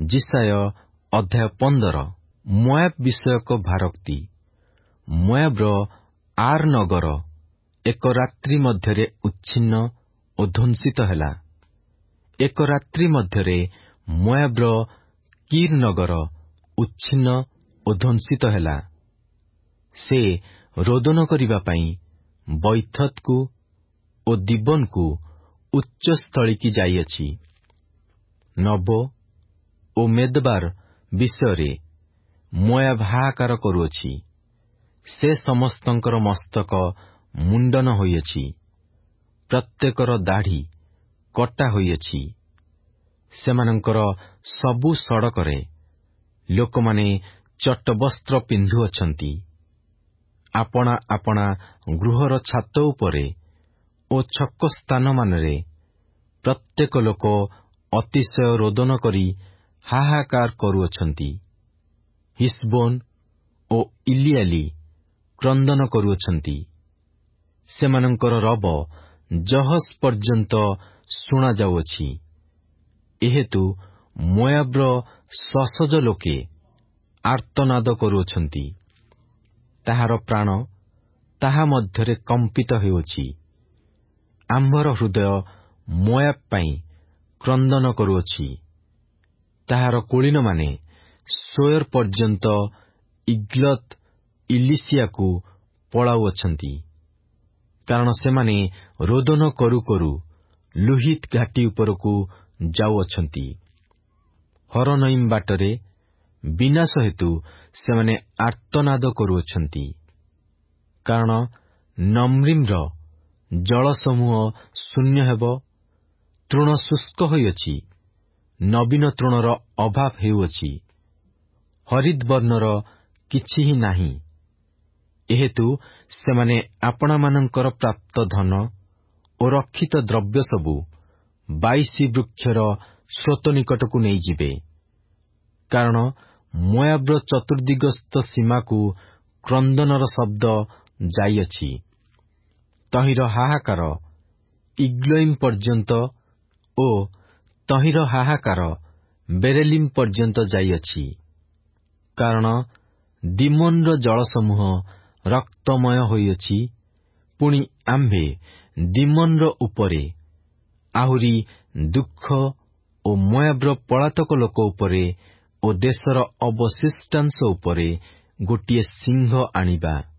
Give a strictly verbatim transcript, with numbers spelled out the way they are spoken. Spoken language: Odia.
ଯିଶାୟ ଅଧ୍ୟାୟ ପନ୍ଦର। ମୋଆବ ବିଷୟକ ଭାରୋକ୍ତି। ମୋଆବର ଆର୍ ନଗର ଏକ ରାତ୍ରି ମଧ୍ୟରେ ଉଚ୍ଛିନ୍ନ ଓ ଧ୍ୱଂସିତ ହେଲା। ଏକ ରାତ୍ରି ମଧ୍ୟରେ ମୋଆବର କିର୍ ନଗର ଉଚ୍ଛିନ୍ନ ଓ ଧ୍ୱଂସିତ ହେଲା। ସେ ରୋଦନ କରିବା ପାଇଁ ବୈଥତ୍କୁ ଓ ଦିବନକୁ ଉଚ୍ଚସ୍ଥଳୀକି ଯାଇଅଛି। ନବୋ ଓ ମେଦବାର ବିଷୟରେ ମୋଆବ ହାହାକାର କରୁଅଛି। ସେ ସମସ୍ତଙ୍କର ମସ୍ତକ ମୁଣ୍ଡନ ହୋଇଅଛି, ପ୍ରତ୍ୟେକର ଦାଢ଼ି କଟା ହୋଇଅଛି। ସେମାନଙ୍କର ସବୁ ସଡ଼କରେ ଲୋକମାନେ ଚଟବସ୍ତ୍ର ପିନ୍ଧୁଅଛନ୍ତି। ଆପଣା ଆପଣା ଗୃହର ଛାତ ଉପରେ ଓ ଛକସ୍ଥାନମାନରେ ପ୍ରତ୍ୟେକ ଲୋକ ଅତିଶୟ ରୋଦନ କରି ହାହାକାର କରୁଅଛନ୍ତି। ହିସବୋନ ଓ ଇଲିଆଲି କ୍ରନ୍ଦନ କରୁଅଛନ୍ତି। ସେମାନଙ୍କର ରବ ଜହସ ପର୍ଯ୍ୟନ୍ତ ଶୁଣାଯାଉଅଛି। ଏହେତୁ ମୋଆବର ସସଜ ଲୋକେ ଆର୍ତ୍ତନାଦ କରୁଅଛନ୍ତି। ତାହାର ପ୍ରାଣ ତାହା ମଧ୍ୟରେ କମ୍ପିତ ହେଉଅଛି। ଆମ୍ଭର ହୃଦୟ ମୋଆବ ପାଇଁ କ୍ରନ୍ଦନ କରୁଅଛି। ତାହାର କୁଳୀନମାନେ ସୋୟର ପର୍ଯ୍ୟନ୍ତ ଇଗ୍ଲତ ଇଲିଶିଆକୁ ପଳାଉଅଛନ୍ତି, କାରଣ ସେମାନେ ରୋଦନ କରୁ କରୁ ଲୁହିତ ଘାଟି ଉପରକୁ ଯାଉଅଛନ୍ତି। ହରନଇମ୍ ବାଟରେ ବିନାଶ ହେତୁ ସେମାନେ ଆର୍ତ୍ତନାଦ କରୁଅଛନ୍ତି। କାରଣ ନମ୍ରିମ୍ର ଜଳସମୂହ ଶୂନ୍ୟ ହେବ, ତୃଣ ଶୁଷ୍କ ହୋଇଅଛି, ନବୀନ ତୃଣର ଅଭାବ ହେଉଅଛି, ହରିଦ୍ ବର୍ଣ୍ଣର କିଛି ହିଁ ନାହିଁ। ଏହେତୁ ସେମାନେ ଆପଣାମାନଙ୍କର ପ୍ରାପ୍ତ ଧନ ଓ ରକ୍ଷିତ ଦ୍ରବ୍ୟ ସବୁ ବାଇଶି ବୃକ୍ଷର ସ୍ରୋତ ନିକଟକୁ ନେଇଯିବେ। କାରଣ ମୋଆବର ଚତୁର୍ଦ୍ଦିଗସ୍ଥ ସୀମାକୁ କ୍ରନ୍ଦନର ଶବ୍ଦ ଯାଇଅଛି। ତହିଁର ହାହାକାର ଇଗ୍ଲୋଇମ୍ ପର୍ଯ୍ୟନ୍ତ ଓ ତହିଁର ହାହାକାର ବେରେଲିମ୍ ପର୍ଯ୍ୟନ୍ତ ଯାଇଅଛି। କାରଣ ଦିମୋନର ଜଳସମୂହ ରକ୍ତମୟ ହୋଇଅଛି। ପୁଣି ଆମ୍ଭେ ଦିମୋନର ଉପରେ ଆହୁରି ଦୁଃଖ ଓ ମୋଆବର ପଳାତକ ଲୋକ ଉପରେ ଓ ଦେଶର ଅବଶିଷ୍ଟାଂଶ ଉପରେ ଗୋଟିଏ ସିଂହ ଆଣିବା।